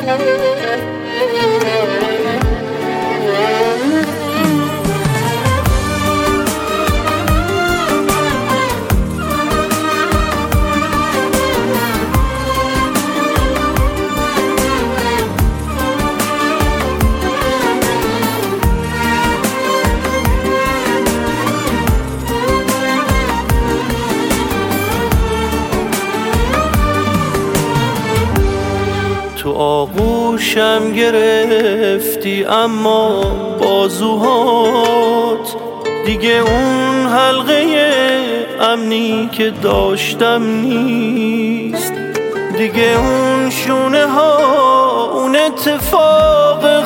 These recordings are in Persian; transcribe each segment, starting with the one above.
تو آغوشم گرفتی اما بازوهات دیگه اون حلقه امنی که داشتم نیست، دیگه اون شونه ها، اون اتفاق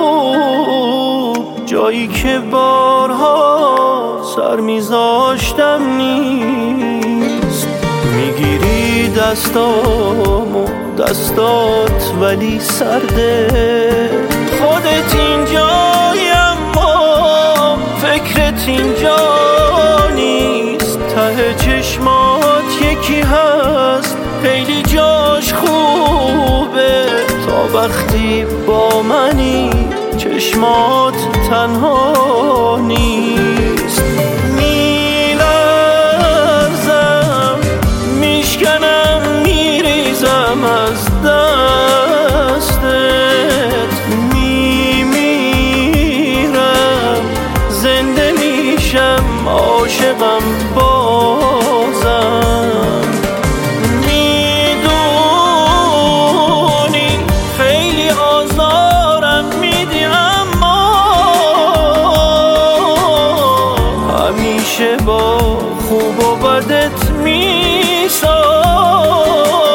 خوب، جایی که بارها سر میذاشتم نیست. میگیری دستامو دستات ولی سرده، خودت اینجایی اما فکرت اینجا نیست. ته چشمات یکی هست خیلی جاش خوبه، تا وقتی با منی چشمات تنها نیست. میلرزم میشکنم میریزم از دستت، میمیرم زنده میشم عاشقم بازم. میدونی خیلی آزارم میدی اما همیشه با خوب و بدت میسازم.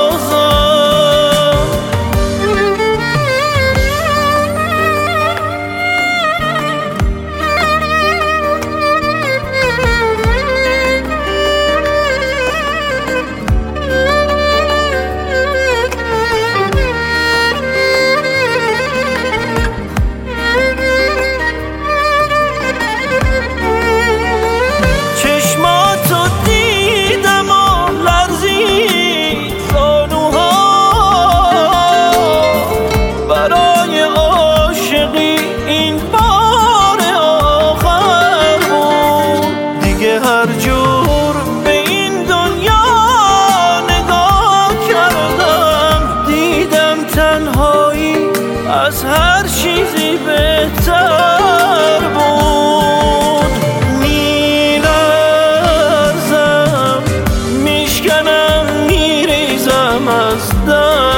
هر جور به این دنیا نگاه کردم، دیدم تنهایی از هر چیزی بهتر بود. میلرزم میشکنم میریزم از دست